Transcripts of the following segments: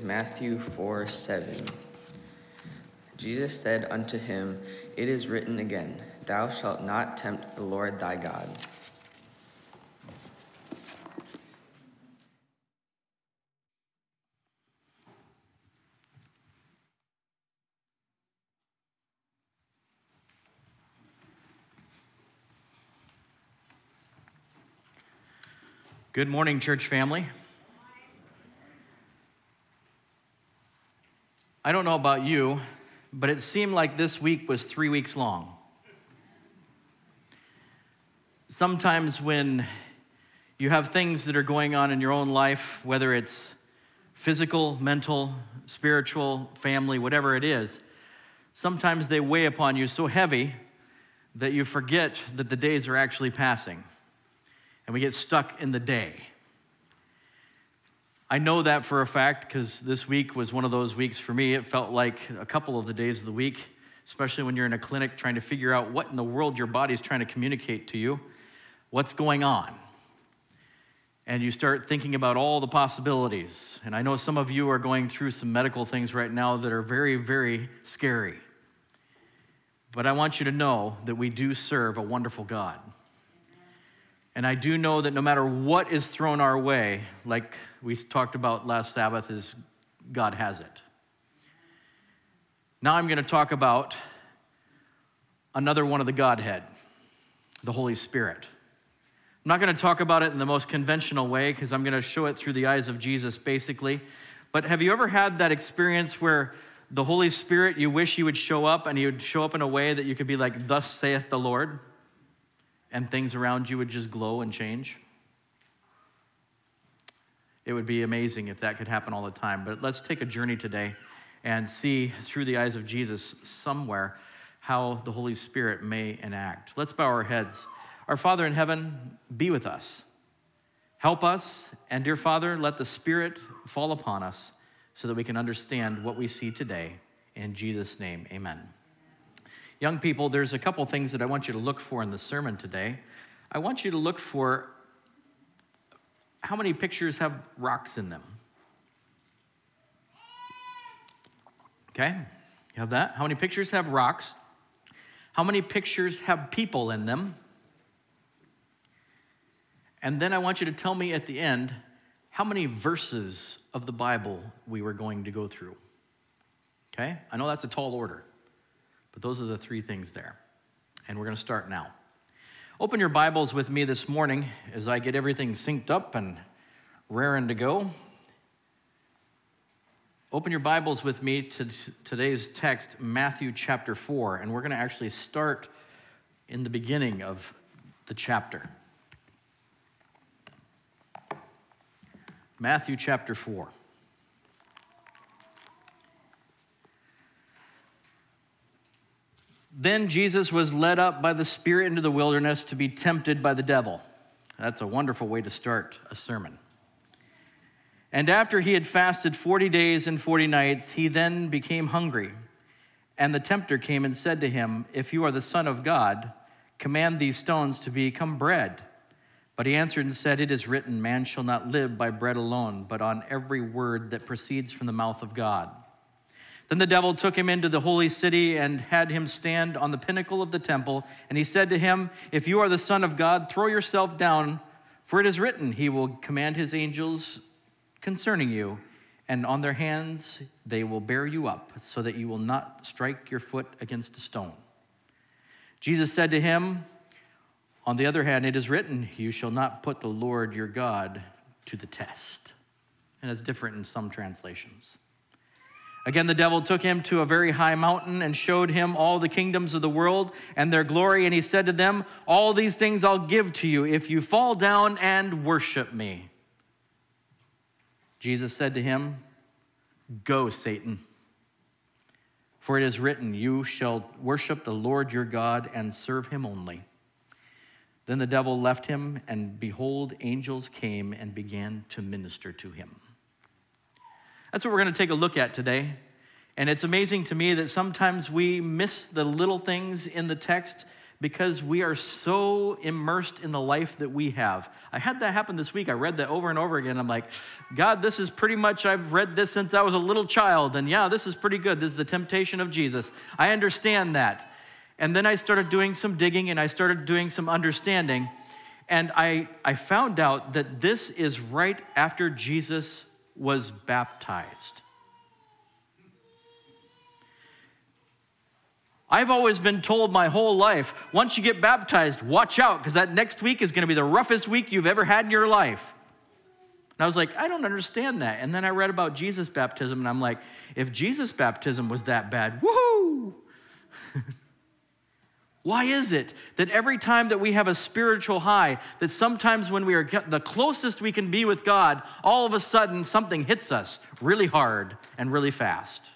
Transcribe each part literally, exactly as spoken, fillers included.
Matthew four seven. Jesus said unto him, It is written again, Thou shalt not tempt the Lord thy God. Good morning, church family. I don't know about you, but it seemed like this week was three weeks long. Sometimes when you have things that are going on in your own life, whether it's physical, mental, spiritual, family, whatever it is, sometimes they weigh upon you so heavy that you forget that the days are actually passing. And we get stuck in the day. I know that for a fact because this week was one of those weeks for me. It felt like a couple of the days of the week, especially when you're in a clinic trying to figure out what in the world your body's trying to communicate to you, what's going on. And you start thinking about all the possibilities. And I know some of you are going through some medical things right now that are very, very scary. But I want you to know that we do serve a wonderful God. And I do know that no matter what is thrown our way, like we talked about last Sabbath, is God has it. Now I'm going to talk about another one of the Godhead, the Holy Spirit. I'm not going to talk about it in the most conventional way because I'm going to show it through the eyes of Jesus, basically. But have you ever had that experience where the Holy Spirit, you wish he would show up and he would show up in a way that you could be like, thus saith the Lord? And things around you would just glow and change? It would be amazing if that could happen all the time. But let's take a journey today and see through the eyes of Jesus somewhere how the Holy Spirit may enact. Let's bow our heads. Our Father in heaven, be with us. Help us, and dear Father, let the Spirit fall upon us so that we can understand what we see today. In Jesus' name, amen. Young people, there's a couple things that I want you to look for in the sermon today. I want you to look for how many pictures have rocks in them. Okay, you have that? How many pictures have rocks? How many pictures have people in them? And then I want you to tell me at the end how many verses of the Bible we were going to go through. Okay, I know that's a tall order. But those are the three things there. And we're going to start now. Open your Bibles with me this morning as I get everything synced up and raring to go. Open your Bibles with me to today's text, Matthew chapter four. And we're going to actually start in the beginning of the chapter. Matthew chapter four. Then Jesus was led up by the Spirit into the wilderness to be tempted by the devil. That's a wonderful way to start a sermon. And after he had fasted forty days and forty nights, he then became hungry. And the tempter came and said to him, If you are the Son of God, command these stones to become bread. But he answered and said, It is written, Man shall not live by bread alone, but on every word that proceeds from the mouth of God. Then the devil took him into the holy city and had him stand on the pinnacle of the temple. And he said to him, If you are the Son of God, throw yourself down, for it is written, He will command His angels concerning you, and on their hands they will bear you up, so that you will not strike your foot against a stone. Jesus said to him, On the other hand, it is written, You shall not put the Lord your God to the test. And it's different in some translations. Again, the devil took him to a very high mountain and showed him all the kingdoms of the world and their glory. And he said to them, All these things I'll give to you if you fall down and worship me. Jesus said to him, Go, Satan. For it is written, You shall worship the Lord your God and serve him only. Then the devil left him, and behold, angels came and began to minister to him. That's what we're going to take a look at today. And it's amazing to me that sometimes we miss the little things in the text because we are so immersed in the life that we have. I had that happen this week. I read that over and over again. I'm like, God, this is pretty much, I've read this since I was a little child, and yeah, this is pretty good. This is the temptation of Jesus. I understand that. And then I started doing some digging, and I started doing some understanding, and I, I found out that this is right after Jesus was baptized. I've always been told my whole life, once you get baptized, watch out, because that next week is going to be the roughest week you've ever had in your life. And I was like, I don't understand that. And then I read about Jesus' baptism, and I'm like, if Jesus' baptism was that bad, woohoo! Why is it that every time that we have a spiritual high, that sometimes when we are the closest we can be with God, all of a sudden something hits us really hard and really fast?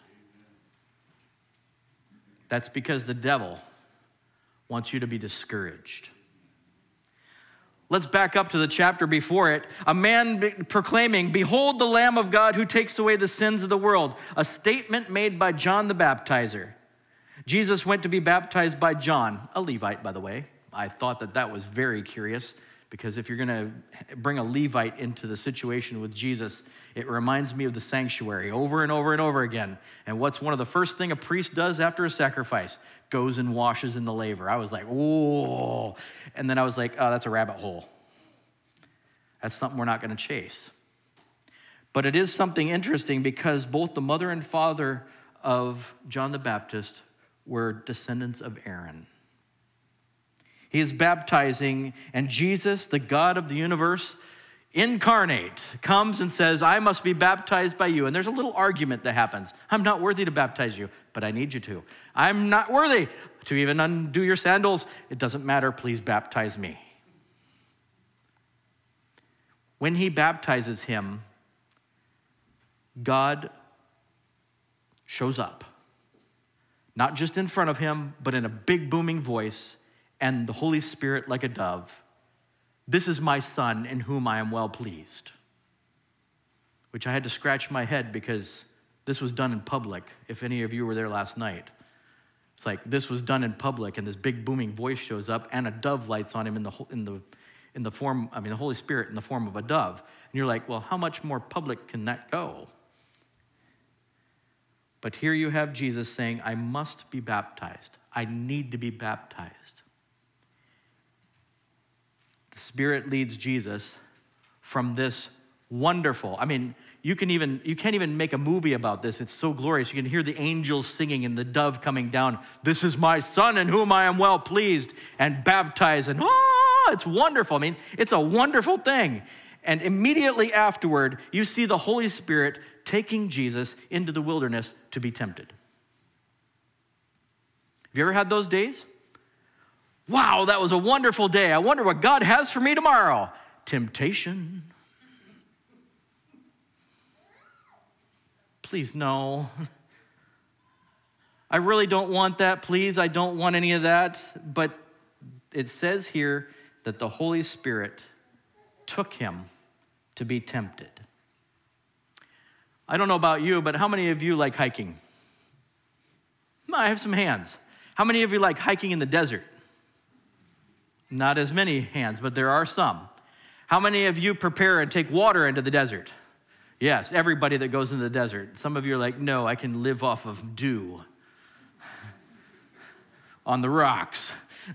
That's because the devil wants you to be discouraged. Let's back up to the chapter before it. A man proclaiming, "Behold the Lamb of God who takes away the sins of the world." A statement made by John the Baptizer. Jesus went to be baptized by John, a Levite, by the way. I thought that that was very curious, because if you're going to bring a Levite into the situation with Jesus, it reminds me of the sanctuary over and over and over again. And what's one of the first thing a priest does after a sacrifice? Goes and washes in the laver. I was like, whoa. And then I was like, oh, that's a rabbit hole. That's something we're not going to chase. But it is something interesting, because both the mother and father of John the Baptist were descendants of Aaron. He is baptizing, and Jesus, the God of the universe, incarnate, comes and says, I must be baptized by you. And there's a little argument that happens. I'm not worthy to baptize you, but I need you to. I'm not worthy to even undo your sandals. It doesn't matter. Please baptize me. When he baptizes him, God shows up. Not just in front of him, but in a big booming voice, and the Holy Spirit like a dove. This is my son in whom I am well pleased. Which I had to scratch my head, because this was done in public. If any of you were there last night, it's like this was done in public, and this big booming voice shows up, and a dove lights on him in the in the in the form. I mean, the Holy Spirit in the form of a dove. And you're like, well, how much more public can that go? But here you have Jesus saying, I must be baptized. I need to be baptized. The Spirit leads Jesus from this wonderful, I mean, you can even, you can't even make a movie about this. It's so glorious. You can hear the angels singing and the dove coming down. This is my son in whom I am well pleased, and baptized. And oh, it's wonderful. I mean, it's a wonderful thing. And immediately afterward, you see the Holy Spirit taking Jesus into the wilderness to be tempted. Have you ever had those days? Wow, that was a wonderful day. I wonder what God has for me tomorrow. Temptation. Please, no. I really don't want that. Please, I don't want any of that. But it says here that the Holy Spirit took him to be tempted. I don't know about you, but how many of you like hiking? I have some hands. How many of you like hiking in the desert? Not as many hands, but there are some. How many of you prepare and take water into the desert? Yes, everybody that goes into the desert. Some of you are like, no, I can live off of dew on the rocks.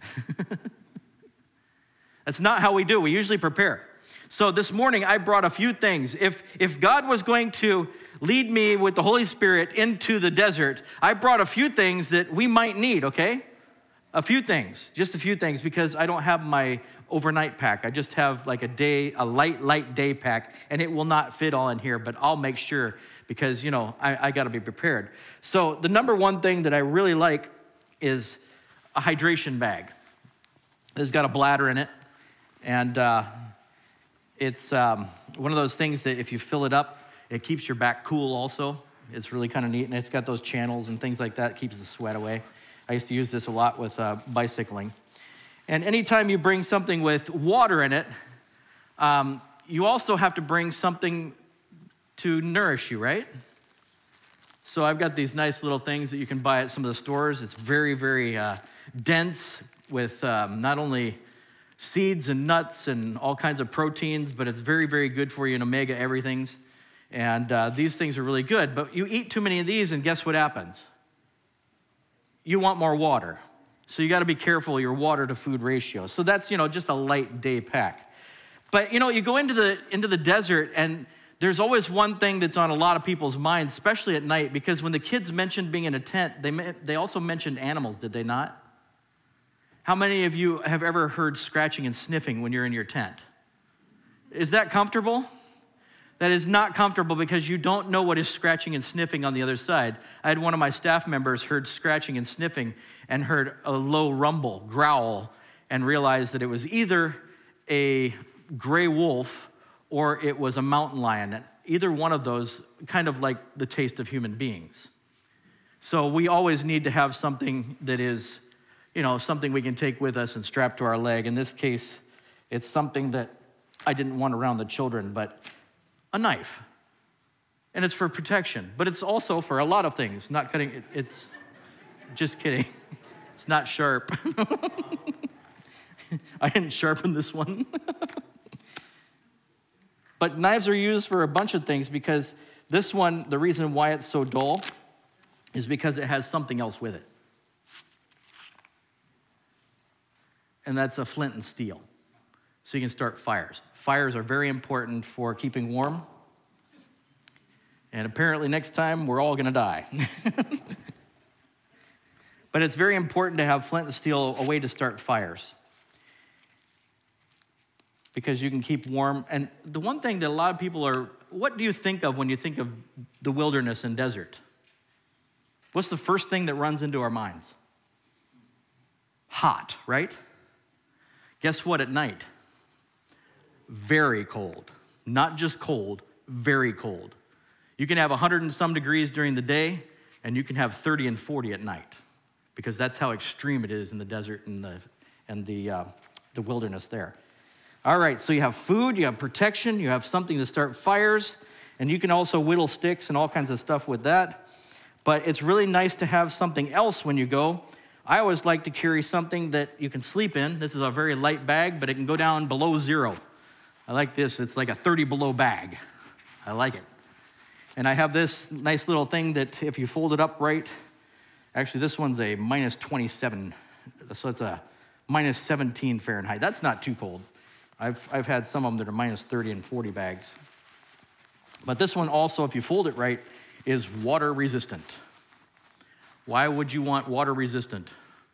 That's not how we do. We usually prepare. So this morning, I brought a few things. If, if God was going to lead me with the Holy Spirit into the desert, I brought a few things that we might need, okay? A few things, just a few things, because I don't have my overnight pack. I just have like a day, a light, light day pack, and it will not fit all in here, but I'll make sure, because, you know, I, I got to be prepared. So the number one thing that I really like is a hydration bag. It's got a bladder in it, and uh, it's um, one of those things that if you fill it up, it keeps your back cool also. It's really kind of neat, and it's got those channels and things like that. It keeps the sweat away. I used to use this a lot with uh, bicycling. And anytime you bring something with water in it, um, you also have to bring something to nourish you, right? So I've got these nice little things that you can buy at some of the stores. It's very, very uh, dense, with um, not only seeds and nuts and all kinds of proteins, but it's very, very good for you in omega everythings. And uh, these things are really good. But you eat too many of these, and guess what happens? You want more water. So you got to be careful of your water to food ratio. So that's, you know, just a light day pack. But, you know, you go into the into the desert, and there's always one thing that's on a lot of people's minds, especially at night, because when the kids mentioned being in a tent, they they also mentioned animals, did they not? How many of you have ever heard scratching and sniffing when you're in your tent? Is that comfortable? That is not comfortable because you don't know what is scratching and sniffing on the other side. I had one of my staff members heard scratching and sniffing and heard a low rumble, growl, and realized that it was either a gray wolf or it was a mountain lion. Either one of those, kind of like the taste of human beings. So we always need to have something that is, you know, something we can take with us and strap to our leg. In this case, it's something that I didn't want around the children, but a knife. And it's for protection, but it's also for a lot of things. Not cutting, it, it's, just kidding. It's not sharp. I didn't sharpen this one. But knives are used for a bunch of things because this one, the reason why it's so dull is because it has something else with it. And that's a flint and steel. So you can start fires. Fires are very important for keeping warm. And apparently next time we're all gonna die. But it's very important to have flint and steel, a way to start fires. Because you can keep warm. And the one thing that a lot of people are, what do you think of when you think of the wilderness and desert? What's the first thing that runs into our minds? Hot, right? Guess what at night? Very cold. Not just cold, very cold. You can have one hundred and some degrees during the day, and you can have thirty and forty at night, because that's how extreme it is in the desert and the, and the, uh, the wilderness there. All right, so you have food, you have protection, you have something to start fires, and you can also whittle sticks and all kinds of stuff with that. But it's really nice to have something else when you go. I always like to carry something that you can sleep in. This is a very light bag, but it can go down below zero. I like this. It's like a thirty below bag. I like it. And I have this nice little thing that if you fold it up right, actually this one's a minus twenty-seven, so it's a minus seventeen Fahrenheit. That's not too cold. I've, I've had some of them that are minus thirty and forty bags. But this one also, if you fold it right, is water resistant. Why would you want water resistant?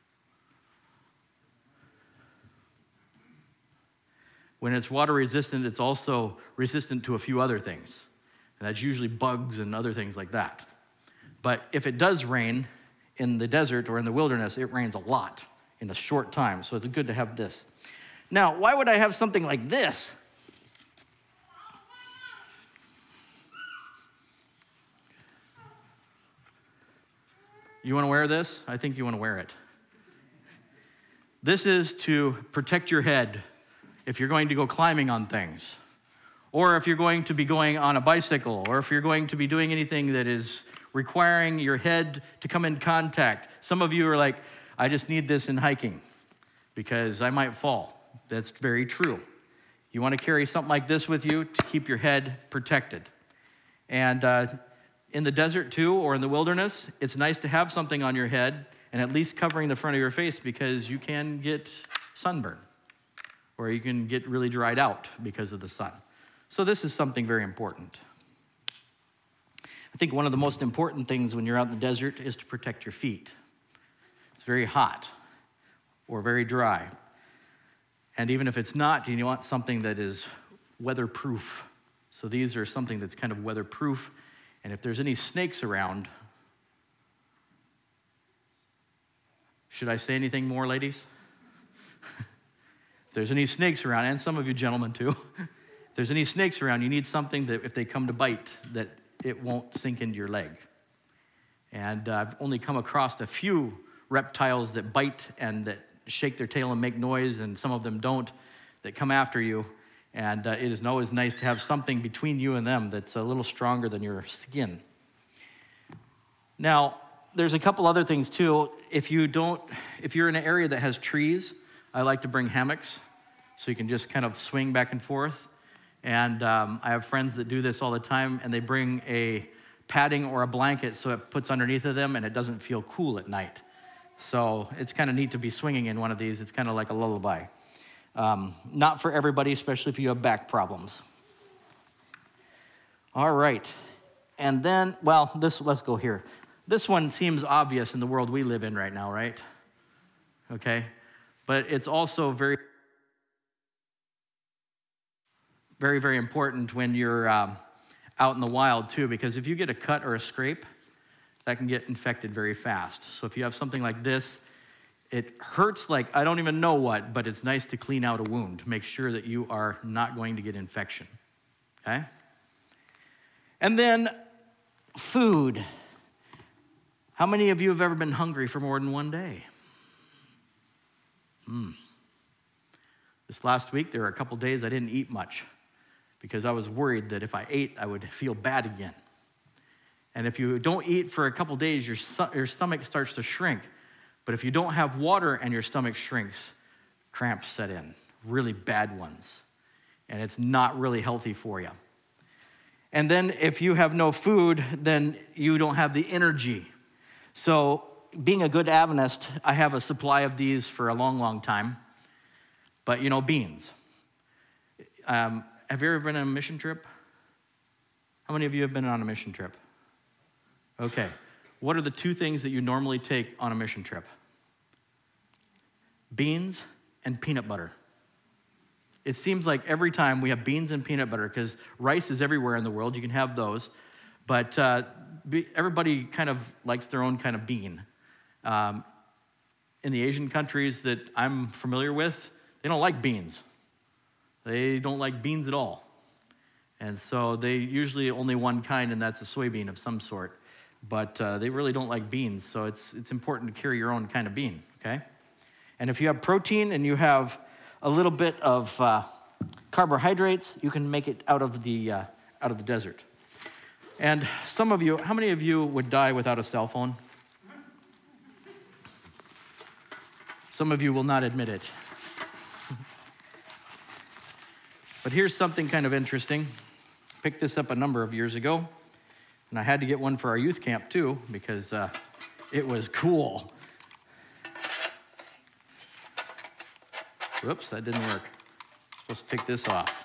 When it's water resistant, it's also resistant to a few other things. And that's usually bugs and other things like that. But if it does rain in the desert or in the wilderness, it rains a lot in a short time. So it's good to have this. Now, why would I have something like this? You want to wear this? I think you want to wear it. This is to protect your head if you're going to go climbing on things, or if you're going to be going on a bicycle, or if you're going to be doing anything that is requiring your head to come in contact. Some of you are like, I just need this in hiking because I might fall. That's very true. You want to carry something like this with you to keep your head protected. And uh, in the desert too, or in the wilderness, it's nice to have something on your head and at least covering the front of your face, because you can get sunburn or you can get really dried out because of the sun. So this is something very important. I think one of the most important things when you're out in the desert is to protect your feet. It's very hot or very dry. And even if it's not, you want something that is weatherproof. So these are something that's kind of weatherproof. And if there's any snakes around, should I say anything more, ladies? If there's any snakes around, and some of you gentlemen too, if there's any snakes around, you need something that if they come to bite, that it won't sink into your leg. And uh, I've only come across a few reptiles that bite and that shake their tail and make noise, and some of them don't, that come after you. And uh, it is always nice to have something between you and them that's a little stronger than your skin. Now, there's a couple other things too. If you don't, if you're in an area that has trees, I like to bring hammocks so you can just kind of swing back and forth. And um, I have friends that do this all the time, and they bring a padding or a blanket so it puts underneath of them and it doesn't feel cool at night. So it's kind of neat to be swinging in one of these. It's kind of like a lullaby. Um, not for everybody, especially if you have back problems. All right. And then, well, this let's go here. This one seems obvious in the world we live in right now, right? Okay. But it's also very, very, very important when you're um, out in the wild, too, because if you get a cut or a scrape, that can get infected very fast. So if you have something like this, it hurts like I don't even know what, but it's nice to clean out a wound. Make sure that you are not going to get infection, okay? And then food. How many of you have ever been hungry for more than one day? Hmm. This last week, there were a couple days I didn't eat much because I was worried that if I ate, I would feel bad again. And if you don't eat for a couple days, your, your stomach starts to shrink. But if you don't have water and your stomach shrinks, cramps set in, really bad ones. And it's not really healthy for you. And then if you have no food, then you don't have the energy. So being a good Adventist, I have a supply of these for a long, long time. But, you know, beans. Um, have you ever been on a mission trip? How many of you have been on a mission trip? Okay. What are the two things that you normally take on a mission trip? Beans and peanut butter. It seems like every time we have beans and peanut butter because rice is everywhere in the world. You can have those. But uh, everybody kind of likes their own kind of bean. Um, in the Asian countries that I'm familiar with, they don't like beans. They don't like beans at all. And so they usually only one kind, and that's a soybean of some sort. But uh, they really don't like beans, so it's it's important to carry your own kind of bean, okay? And if you have protein and you have a little bit of uh, carbohydrates, you can make it out of the uh, out of the desert. And some of you, how many of you would die without a cell phone? Some of you will not admit it. But here's something kind of interesting. Picked this up a number of years ago. And I had to get one for our youth camp, too, because uh, it was cool. Whoops, that didn't work. I'm supposed to take this off.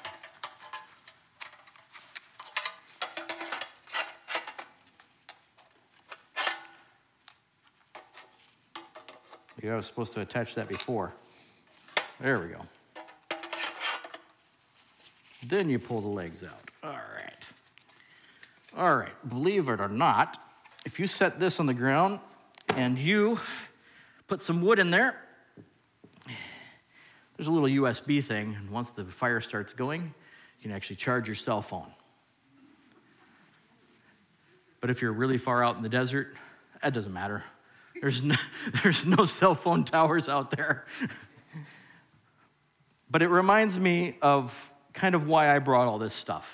Yeah, I was supposed to attach that before. There we go. Then you pull the legs out. All right. All right, believe it or not, if you set this on the ground and you put some wood in there, there's a little U S B thing, and once the fire starts going, you can actually charge your cell phone. But if you're really far out in the desert, that doesn't matter. There's no, there's no cell phone towers out there. But it reminds me of kind of why I brought all this stuff.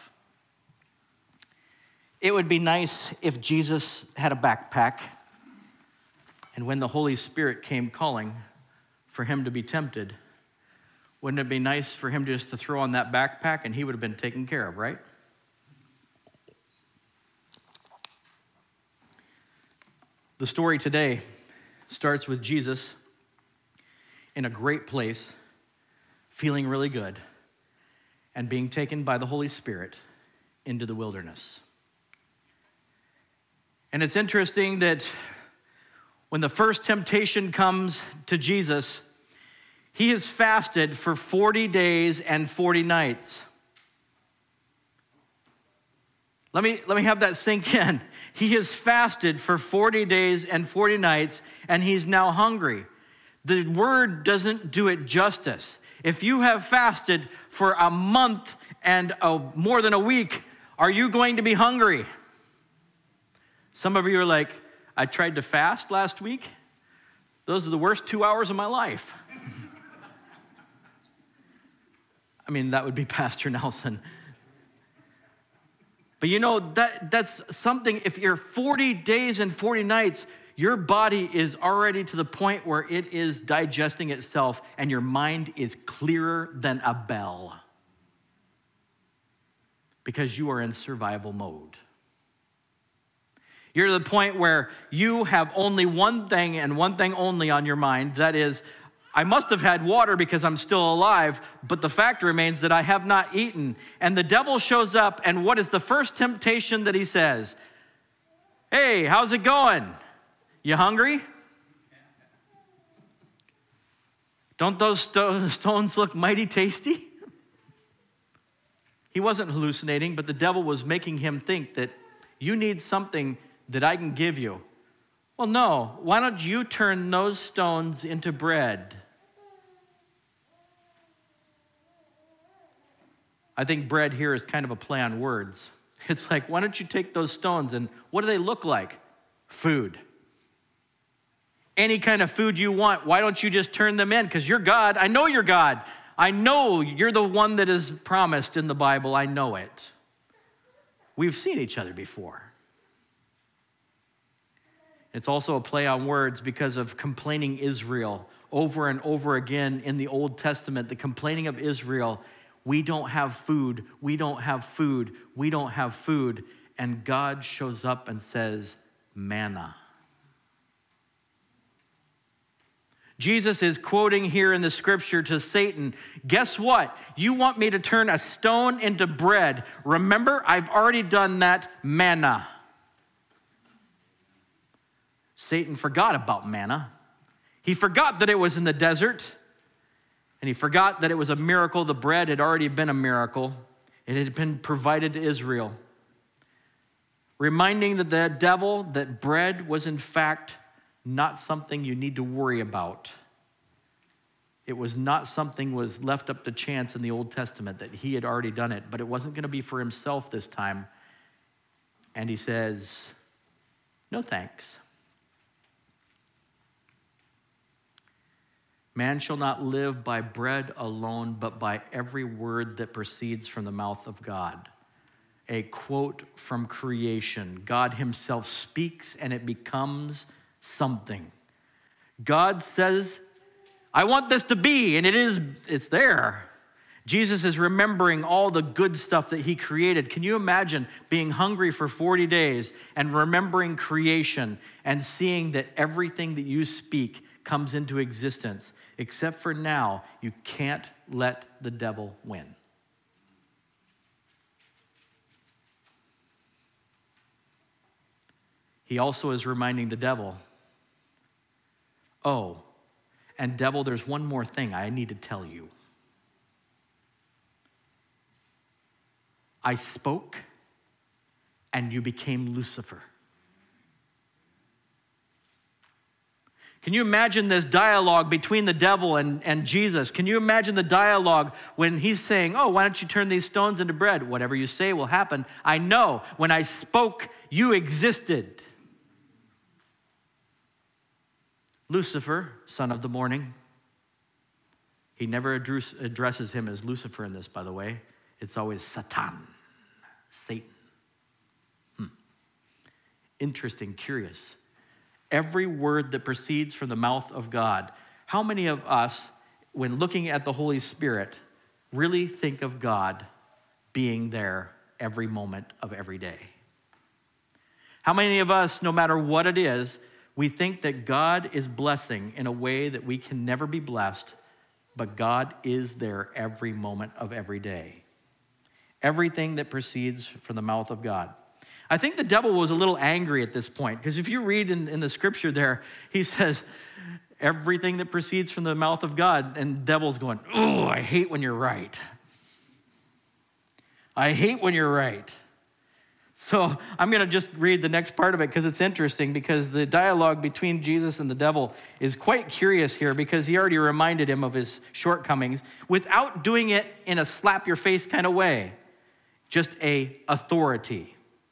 It would be nice if Jesus had a backpack, and when the Holy Spirit came calling for him to be tempted, wouldn't it be nice for him just to throw on that backpack and he would have been taken care of, right? The story today starts with Jesus in a great place, feeling really good, and being taken by the Holy Spirit into the wilderness. And it's interesting that when the first temptation comes to Jesus, he has fasted for forty days and forty nights. Let me, let me have that sink in. He has fasted for forty days and forty nights, and he's now hungry. The word doesn't do it justice. If you have fasted for a month and a, more than a week, are you going to be hungry? Some of you are like, I tried to fast last week. Those are the worst two hours of my life. I mean, that would be Pastor Nelson. But you know, that that's something, if you're forty days and forty nights, your body is already to the point where it is digesting itself and your mind is clearer than a bell because you are in survival mode. You're to the point where you have only one thing and one thing only on your mind. That is, I must have had water because I'm still alive, but the fact remains that I have not eaten. And the devil shows up, and what is the first temptation that he says? Hey, how's it going? You hungry? Don't those sto- stones look mighty tasty? He wasn't hallucinating, but the devil was making him think that you need something that I can give you. Well, no. Why don't you turn those stones into bread? I think bread here is kind of a play on words. It's like, why don't you take those stones and what do they look like? Food. Any kind of food you want, why don't you just turn them in? Because you're God. I know you're God. I know you're the one that is promised in the Bible. I know it. We've seen each other before. It's also a play on words because of complaining Israel. Over and over again in the Old Testament, the complaining of Israel, we don't have food, we don't have food, we don't have food. And God shows up and says, manna. Jesus is quoting here in the scripture to Satan, guess what? You want me to turn a stone into bread. Remember, I've already done that, manna. Satan forgot about manna. He forgot that it was in the desert, and he forgot that it was a miracle. The bread had already been a miracle. It had been provided to Israel. Reminding the devil that bread was in fact not something you need to worry about. It was not something was left up to chance in the Old Testament, that he had already done it, but it wasn't going to be for himself this time. And he says, no thanks. Man shall not live by bread alone, but by every word that proceeds from the mouth of God. A quote from creation. God himself speaks and it becomes something. God says, I want this to be, and it is, it's there. Jesus is remembering all the good stuff that he created. Can you imagine being hungry for forty days and remembering creation and seeing that everything that you speak comes into existence? Except for now, you can't let the devil win. He also is reminding the devil, oh, and devil, there's one more thing I need to tell you. I spoke, and you became Lucifer. Can you imagine this dialogue between the devil and, and Jesus? Can you imagine the dialogue when he's saying, oh, why don't you turn these stones into bread? Whatever you say will happen. I know. When I spoke, you existed. Lucifer, son of the morning. He never address, addresses him as Lucifer in this, by the way. It's always Satan, Satan. Hmm. Interesting, curious. Every word that proceeds from the mouth of God. How many of us, when looking at the Holy Spirit, really think of God being there every moment of every day? How many of us, no matter what it is, we think that God is blessing in a way that we can never be blessed, but God is there every moment of every day. Everything that proceeds from the mouth of God. I think the devil was a little angry at this point, because if you read in, in the scripture there, he says, everything that proceeds from the mouth of God, and the devil's going, oh, I hate when you're right. I hate when you're right. So I'm going to just read the next part of it because it's interesting, because the dialogue between Jesus and the devil is quite curious here, because he already reminded him of his shortcomings without doing it in a slap your face kind of way, just a authority.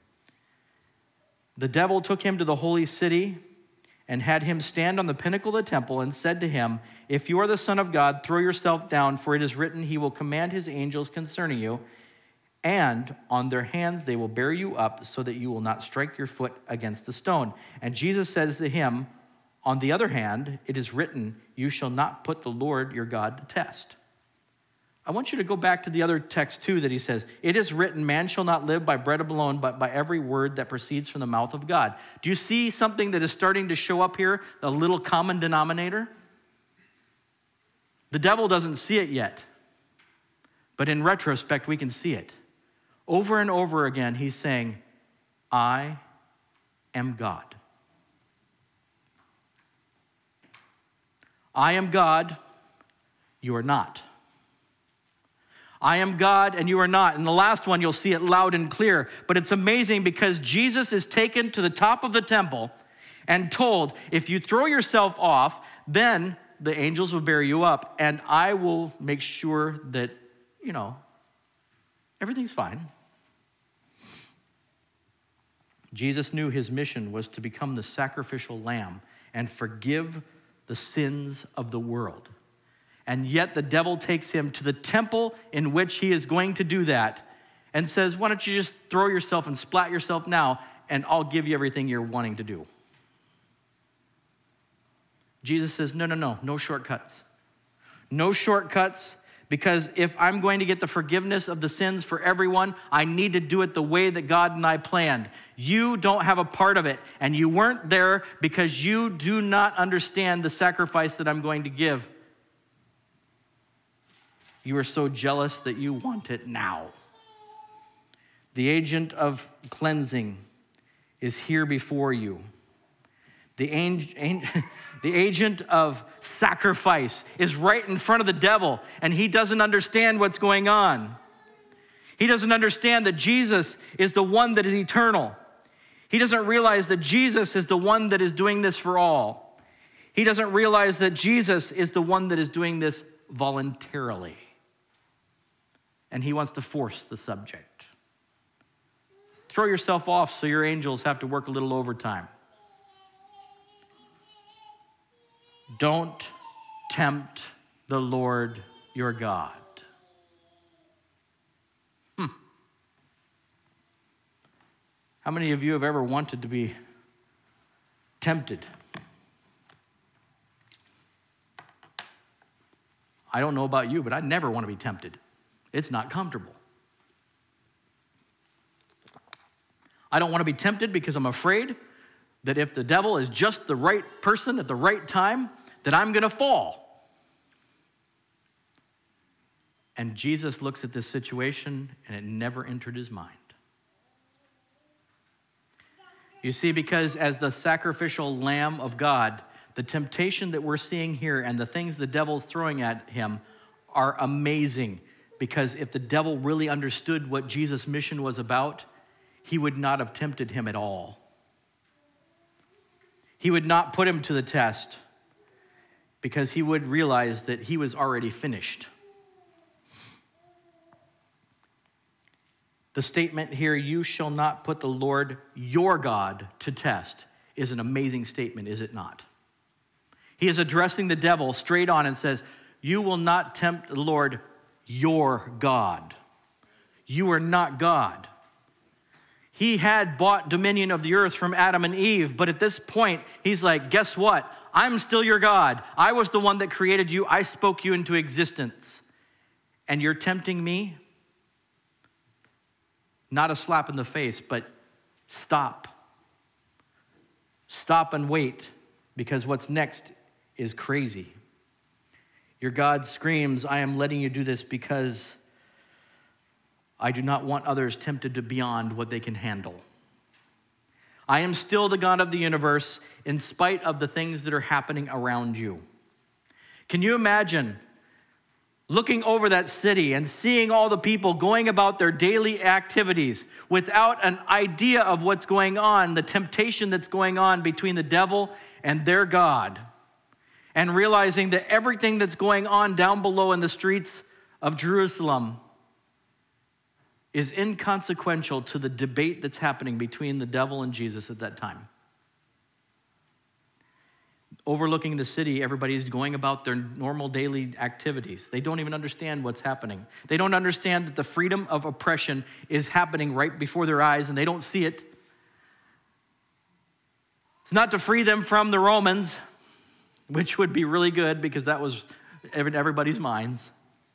The devil took him to the holy city and had him stand on the pinnacle of the temple and said to him, if you are the Son of God, throw yourself down, for it is written, he will command his angels concerning you, and on their hands they will bear you up so that you will not strike your foot against the stone. And Jesus says to him, on the other hand, it is written, you shall not put the Lord your God to test. I want you to go back to the other text too that he says, it is written, man shall not live by bread alone, but by every word that proceeds from the mouth of God. Do you see something that is starting to show up here, a little common denominator? The devil doesn't see it yet, but in retrospect, we can see it. Over and over again, he's saying, I am God. I am God, you are not. I am God and you are not. In the last one, you'll see it loud and clear. But it's amazing because Jesus is taken to the top of the temple and told, if you throw yourself off, then the angels will bear you up and I will make sure that, you know, everything's fine. Jesus knew his mission was to become the sacrificial lamb and forgive the sins of the world. And yet the devil takes him to the temple in which he is going to do that and says, why don't you just throw yourself and splat yourself now and I'll give you everything you're wanting to do. Jesus says, no, no, no, no shortcuts. No shortcuts, because if I'm going to get the forgiveness of the sins for everyone, I need to do it the way that God and I planned. You don't have a part of it, and you weren't there because you do not understand the sacrifice that I'm going to give. You are so jealous that you want it now. The agent of cleansing is here before you. The, ang- the agent of sacrifice is right in front of the devil, and he doesn't understand what's going on. He doesn't understand that Jesus is the one that is eternal. He doesn't realize that Jesus is the one that is doing this for all. He doesn't realize that Jesus is the one that is doing this voluntarily. And he wants to force the subject. Throw yourself off so your angels have to work a little overtime. Don't tempt the Lord your God. Hmm. How many of you have ever wanted to be tempted? I don't know about you, but I never want to be tempted. It's not comfortable. I don't want to be tempted because I'm afraid that if the devil is just the right person at the right time, that I'm going to fall. And Jesus looks at this situation and it never entered his mind. You see, because as the sacrificial Lamb of God, the temptation that we're seeing here and the things the devil's throwing at him are amazing. Because if the devil really understood what Jesus' mission was about, he would not have tempted him at all. He would not put him to the test because he would realize that he was already finished. The statement here, you shall not put the Lord your God to test, is an amazing statement, is it not? He is addressing the devil straight on and says, you will not tempt the Lord your God. You are not God. He had bought dominion of the earth from Adam and Eve, but at this point, he's like, guess what? I'm still your God. I was the one that created you. I spoke you into existence. And you're tempting me? Not a slap in the face, but stop. Stop and wait, because what's next is crazy. Your God screams, I am letting you do this because I do not want others tempted to beyond what they can handle. I am still the God of the universe in spite of the things that are happening around you. Can you imagine looking over that city and seeing all the people going about their daily activities without an idea of what's going on, the temptation that's going on between the devil and their God, and realizing that everything that's going on down below in the streets of Jerusalem is inconsequential to the debate that's happening between the devil and Jesus at that time. overlooking the city, everybody's going about their normal daily activities. They don't even understand what's happening. They don't understand that the freedom of oppression is happening right before their eyes, and they don't see it. It's not to free them from the Romans, which would be really good because that was in everybody's minds.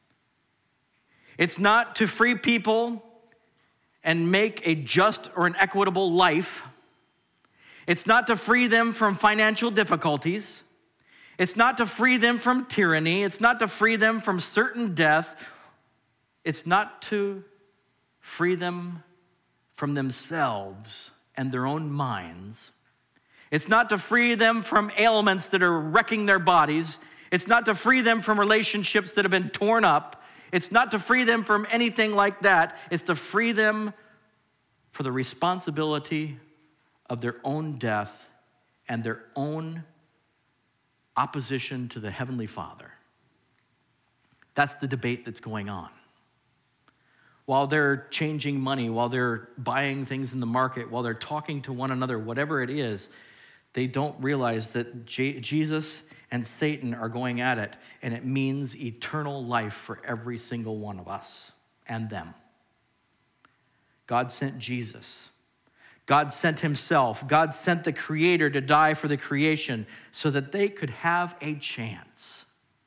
It's not to free people and make a just or an equitable life. It's not to free them from financial difficulties. It's not to free them from tyranny. It's not to free them from certain death. It's not to free them from themselves and their own minds. It's not to free them from ailments that are wrecking their bodies. It's not to free them from relationships that have been torn up. It's not to free them from anything like that. It's to free them for the responsibility of their own death and their own opposition to the Heavenly Father. That's the debate that's going on. While they're changing money, while they're buying things in the market, while they're talking to one another, whatever it is, they don't realize that J- Jesus and Satan are going at it, and it means eternal life for every single one of us and them. God sent Jesus. God sent himself. God sent the Creator to die for the creation so that they could have a chance.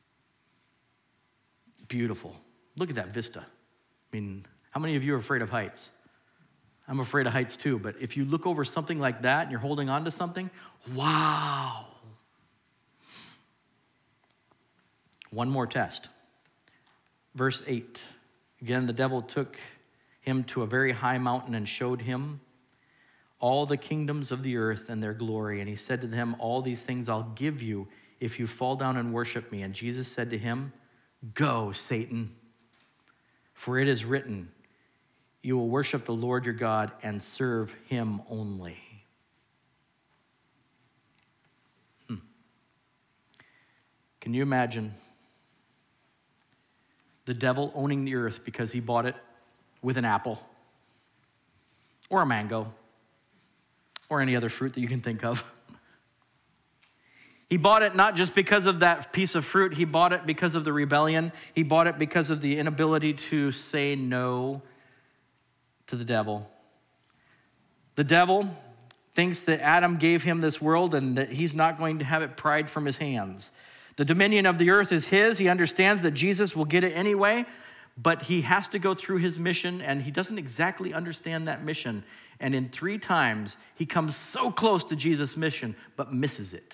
Beautiful. Look at that vista. I mean, how many of you are afraid of heights? I'm afraid of heights too, but if you look over something like that and you're holding on to something, wow. One more test. Verse eight. Again, the devil took him to a very high mountain and showed him all the kingdoms of the earth and their glory. And he said to them, all these things I'll give you if you fall down and worship me. And Jesus said to him, go, Satan, for it is written, you will worship the Lord your God and serve him only. Hmm. Can you imagine the devil owning the earth because he bought it with an apple or a mango or any other fruit that you can think of? He bought it not just because of that piece of fruit. He bought it because of the rebellion. He bought it because of the inability to say no to the devil. The devil thinks that Adam gave him this world and that he's not going to have it pried from his hands. The dominion of the earth is his. He understands that Jesus will get it anyway, but he has to go through his mission, and he doesn't exactly understand that mission. And in three times, he comes so close to Jesus' mission, but misses it.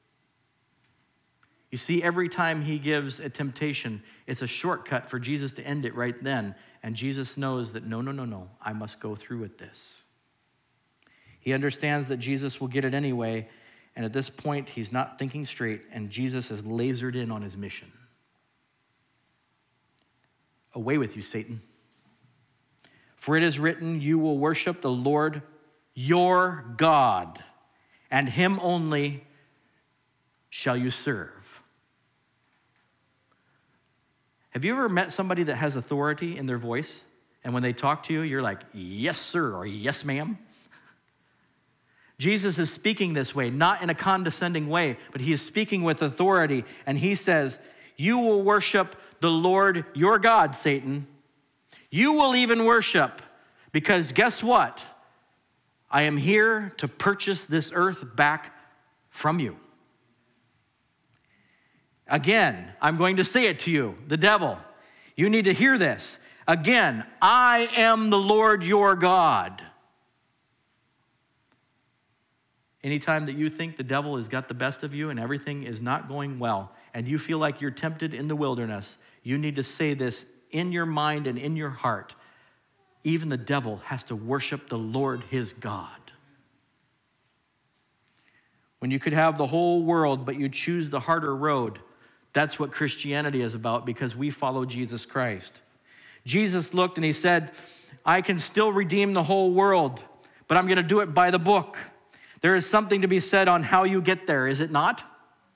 You see, every time he gives a temptation, it's a shortcut for Jesus to end it right then. And Jesus knows that, no, no, no, no, I must go through with this. He understands that Jesus will get it anyway, and at this point, he's not thinking straight, and Jesus is lasered in on his mission. Away with you, Satan. For it is written, you will worship the Lord your God, and him only shall you serve. Have you ever met somebody that has authority in their voice, and when they talk to you, you're like, yes, sir, or yes, ma'am? Jesus is speaking this way, not in a condescending way, but he is speaking with authority, and he says, you will worship the Lord your God, Satan. You will even worship, because guess what? I am here to purchase this earth back from you. Again, I'm going to say it to you, the devil. You need to hear this. Again, I am the Lord your God. Anytime that you think the devil has got the best of you and everything is not going well, and you feel like you're tempted in the wilderness, you need to say this in your mind and in your heart. Even the devil has to worship the Lord his God. When you could have the whole world, but you choose the harder road, that's what Christianity is about, because we follow Jesus Christ. Jesus looked and he said, I can still redeem the whole world, but I'm going to do it by the book. There is something to be said on how you get there, is it not?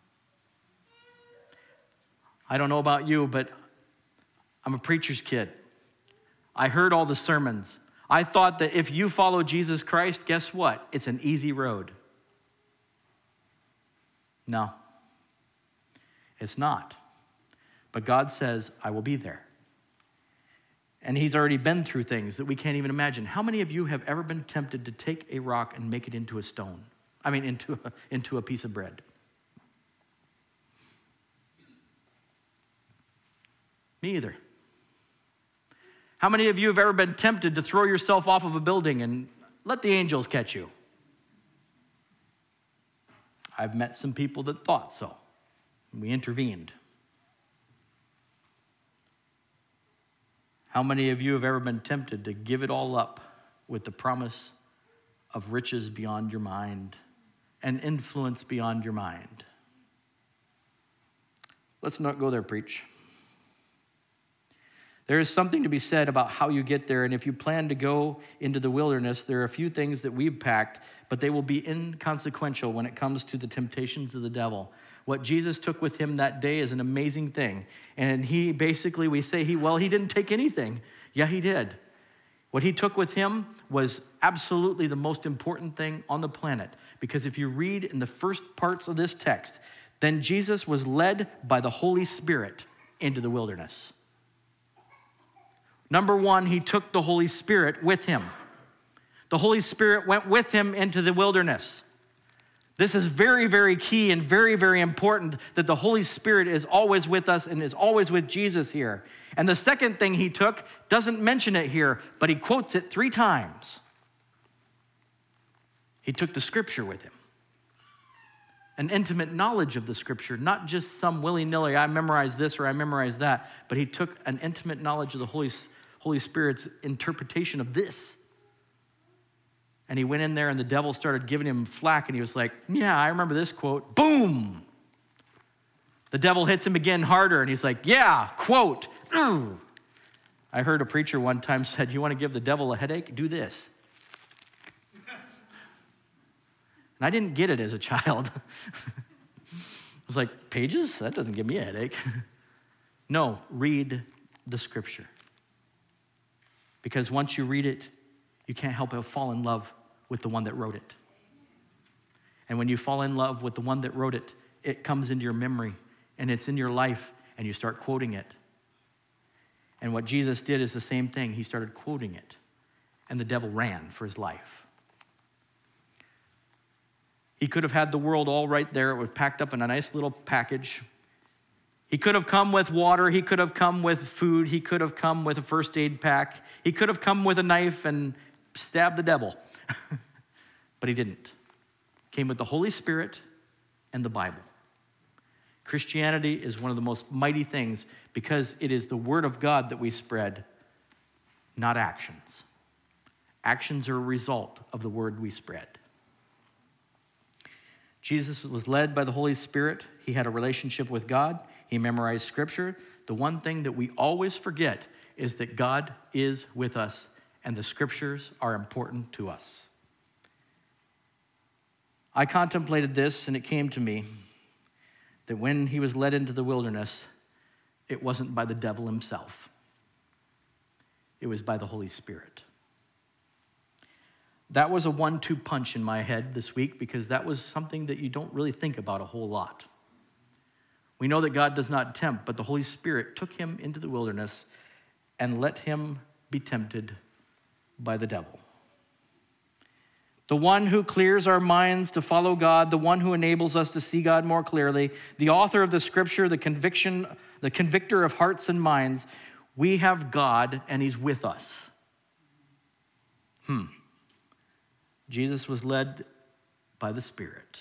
I don't know about you, but I'm a preacher's kid. I heard all the sermons. I thought that if you follow Jesus Christ, guess what? It's an easy road. No, it's not. But God says, I will be there. And he's already been through things that we can't even imagine. How many of you have ever been tempted to take a rock and make it into a stone? I mean, into a, into a piece of bread? Me either. How many of you have ever been tempted to throw yourself off of a building and let the angels catch you? I've met some people that thought so. We intervened. How many of you have ever been tempted to give it all up with the promise of riches beyond your mind and influence beyond your mind? Let's not go there, preach. There is something to be said about how you get there, and if you plan to go into the wilderness, there are a few things that we've packed, but they will be inconsequential when it comes to the temptations of the devil. What Jesus took with him that day is an amazing thing. And he basically, we say, he well, he didn't take anything. Yeah, he did. What he took with him was absolutely the most important thing on the planet. Because if you read in the first parts of this text, then Jesus was led by the Holy Spirit into the wilderness. Number one, he took the Holy Spirit with him. The Holy Spirit went with him into the wilderness. This is very, very key and very, very important that the Holy Spirit is always with us and is always with Jesus here. And the second thing he took doesn't mention it here, but he quotes it three times. He took the scripture with him. An intimate knowledge of the scripture, not just some willy-nilly, I memorized this or I memorized that, but he took an intimate knowledge of the Holy, Holy Spirit's interpretation of this. And he went in there and the devil started giving him flack and he was like, yeah, I remember this quote. Boom! The devil hits him again harder and he's like, yeah, quote. Ooh. I heard a preacher one time said, you want to give the devil a headache? Do this. And I didn't get it as a child. I was like, pages? That doesn't give me a headache. No, read the scripture. Because once you read it, you can't help but fall in love with the one that wrote it. And when you fall in love with the one that wrote it, it comes into your memory and it's in your life and you start quoting it. And what Jesus did is the same thing. He started quoting it and the devil ran for his life. He could have had the world all right there. It was packed up in a nice little package. He could have come with water. He could have come with food. He could have come with a first aid pack. He could have come with a knife and stabbed the devil. But he didn't. He came with the Holy Spirit and the Bible. Christianity is one of the most mighty things because it is the word of God that we spread, not actions. Actions are a result of the word we spread. Jesus was led by the Holy Spirit. He had a relationship with God. He memorized scripture. The one thing that we always forget is that God is with us and the scriptures are important to us. I contemplated this and it came to me that when he was led into the wilderness, it wasn't by the devil himself. It was by the Holy Spirit. That was a one two punch in my head this week because that was something that you don't really think about a whole lot. We know that God does not tempt, but the Holy Spirit took him into the wilderness and let him be tempted by the devil. The one who clears our minds to follow God, the one who enables us to see God more clearly, the author of the scripture, the conviction, the convictor of hearts and minds, we have God and he's with us. Hmm. Jesus was led by the Spirit.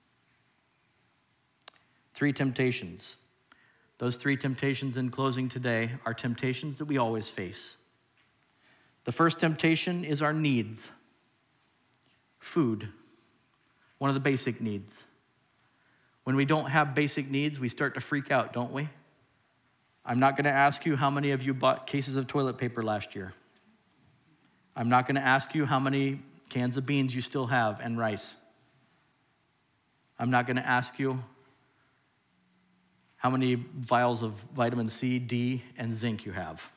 Three temptations. Those three temptations in closing today are temptations that we always face. The first temptation is our needs. Food, one of the basic needs. When we don't have basic needs, we start to freak out, don't we? I'm not going to ask you how many of you bought cases of toilet paper last year. I'm not going to ask you how many cans of beans you still have and rice. I'm not going to ask you how many vials of vitamin C, D, and zinc you have.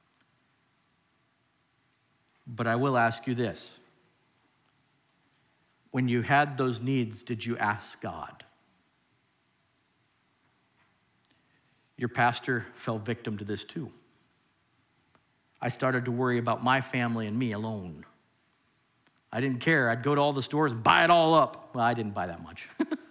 But I will ask you this. When you had those needs, did you ask God? Your pastor fell victim to this too. I started to worry about my family and me alone. I didn't care. I'd go to all the stores and buy it all up. Well, I didn't buy that much.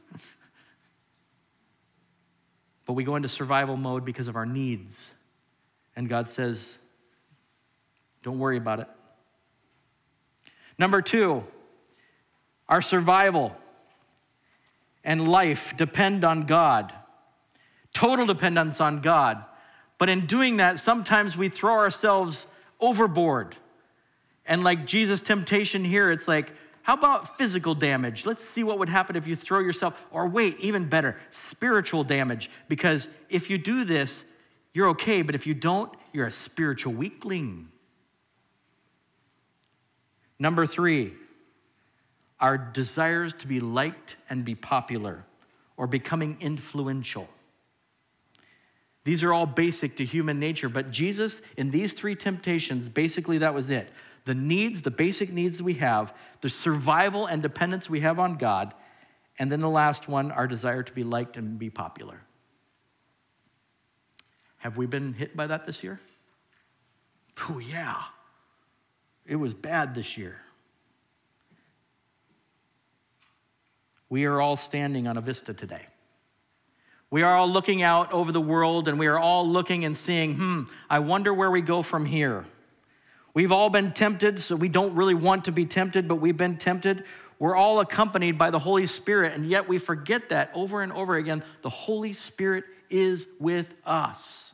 But we go into survival mode because of our needs. And God says, don't worry about it. Number two, our survival and life depend on God. Total dependence on God. But in doing that, sometimes we throw ourselves overboard. And like Jesus' temptation here, it's like, how about physical damage? Let's see what would happen if you throw yourself, or wait, even better, spiritual damage. Because if you do this, you're okay, but if you don't, you're a spiritual weakling. Number three, our desires to be liked and be popular, or becoming influential. These are all basic to human nature, but Jesus, in these three temptations, basically that was it. The needs, the basic needs that we have, the survival and dependence we have on God, and then the last one, our desire to be liked and be popular. Have we been hit by that this year? Oh, yeah. It was bad this year. We are all standing on a vista today. We are all looking out over the world, and we are all looking and seeing, hmm, I wonder where we go from here. We've all been tempted, so we don't really want to be tempted, but we've been tempted. We're all accompanied by the Holy Spirit, and yet we forget that over and over again. The Holy Spirit is with us.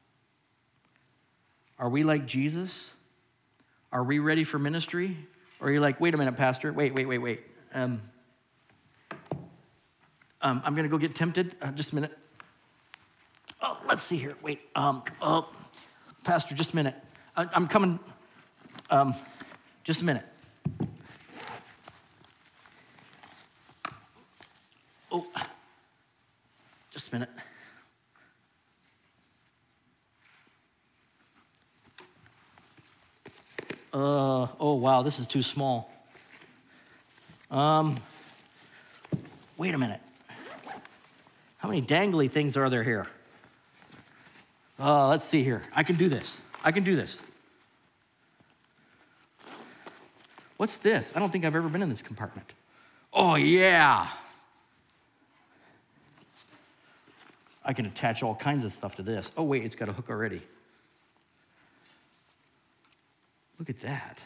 Are we like Jesus? Are we ready for ministry? Or are you like, wait a minute, Pastor, wait, wait, wait, wait. Um, um, I'm going to go get tempted. Uh, just a minute. Oh, let's see here. Wait. Um, oh, Pastor, just a minute. I, I'm coming. Um, just a minute. Oh, just a minute. Uh, oh, wow, this is too small. Um, wait a minute. How many dangly things are there here? Uh, let's see here. I can do this. I can do this. What's this? I don't think I've ever been in this compartment. Oh, yeah. I can attach all kinds of stuff to this. Oh, wait, it's got a hook already. Look at that.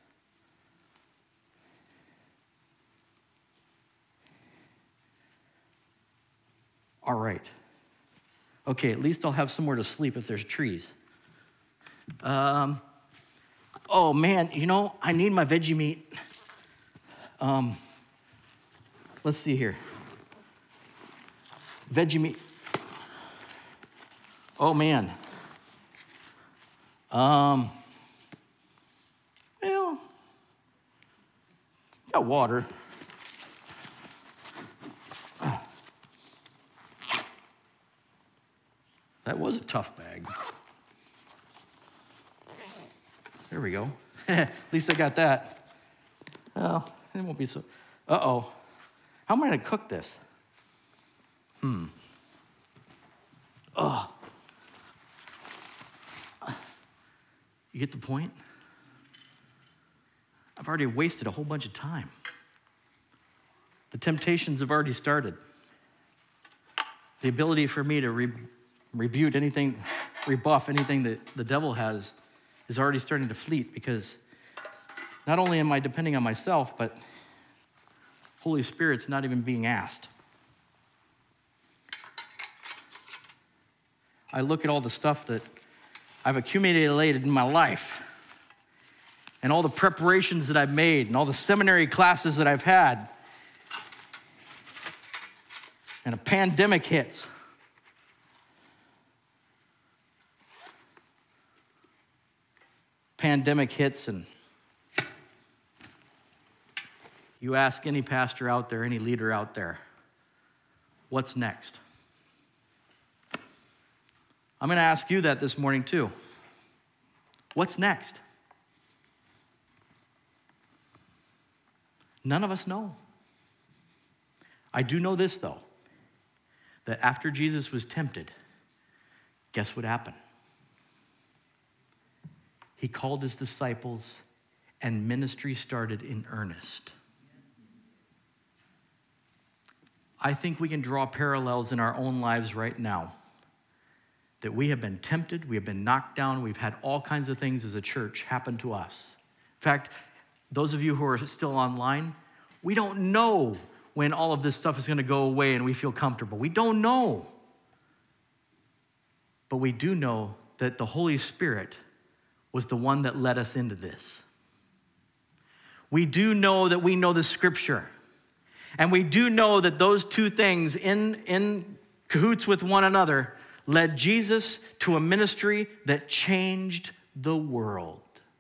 All right. Okay, at least I'll have somewhere to sleep if there's trees. Um, oh, man, you know, I need my veggie meat. Um, let's see here. Veggie meat. Oh, man. Um, well, got water. That was a tough bag. There we go. At least I got that. Well, it won't be so. Uh-oh. How am I going to cook this? Hmm. Oh. You get the point? I've already wasted a whole bunch of time. The temptations have already started. The ability for me to re- rebuke anything, rebuff anything that the devil has is already starting to fleet, because not only am I depending on myself, but Holy Spirit's not even being asked. I look at all the stuff that I've accumulated in my life, and all the preparations that I've made, and all the seminary classes that I've had, and a pandemic hits. Pandemic hits, and you ask any pastor out there, any leader out there, what's next? I'm going to ask you that this morning too. What's next? None of us know. I do know this, though, that after Jesus was tempted, guess what happened? He called his disciples, and ministry started in earnest. I think we can draw parallels in our own lives right now. That we have been tempted, we have been knocked down, we've had all kinds of things as a church happen to us. In fact, those of you who are still online, we don't know when all of this stuff is going to go away and we feel comfortable. We don't know. But we do know that the Holy Spirit was the one that led us into this. We do know that we know the scripture. And we do know that those two things in, in cahoots with one another led Jesus to a ministry that changed the world.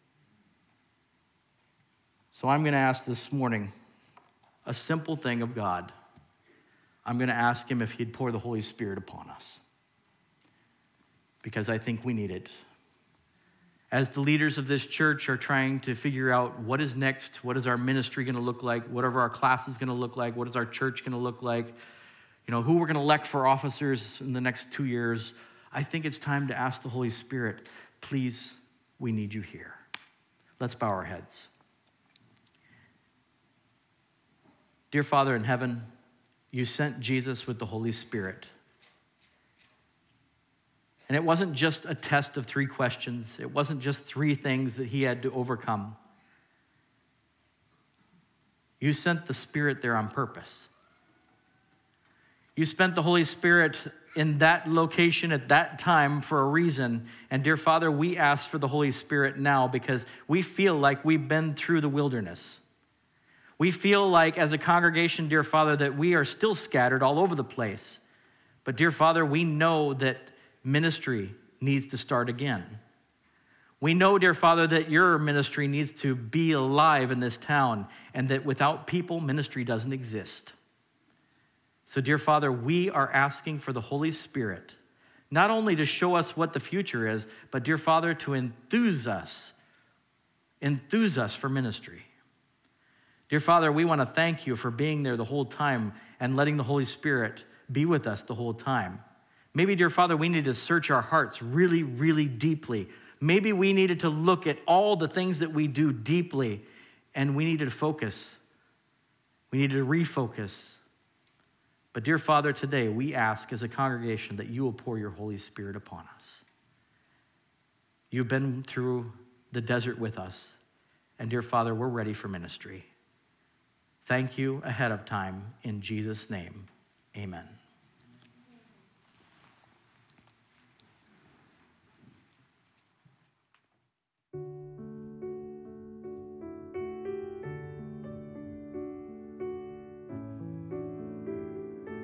So I'm going to ask this morning a simple thing of God. I'm going to ask him if he'd pour the Holy Spirit upon us, because I think we need it. As the leaders of this church are trying to figure out what is next, what is our ministry going to look like, whatever our class is going to look like, what is our church going to look like, you know, who we're going to elect for officers in the next two years, I think it's time to ask the Holy Spirit, please, we need you here. Let's bow our heads. Dear Father in heaven, you sent Jesus with the Holy Spirit. And it wasn't just a test of three questions. It wasn't just three things that he had to overcome. You sent the Spirit there on purpose. You spent the Holy Spirit in that location at that time for a reason. And dear Father, we ask for the Holy Spirit now because we feel like we've been through the wilderness. We feel like as a congregation, dear Father, that we are still scattered all over the place. But dear Father, we know that ministry needs to start again. We know, dear Father, that your ministry needs to be alive in this town, and that without people, ministry doesn't exist. So, dear Father, we are asking for the Holy Spirit, not only to show us what the future is, but, dear Father, to enthuse us, enthuse us for ministry. Dear Father, we want to thank you for being there the whole time and letting the Holy Spirit be with us the whole time. Maybe, dear Father, we need to search our hearts really, really deeply. Maybe we needed to look at all the things that we do deeply, and we needed to focus. We needed to refocus. But dear Father, today we ask as a congregation that you will pour your Holy Spirit upon us. You've been through the desert with us, and dear Father, we're ready for ministry. Thank you ahead of time. In Jesus' name, amen.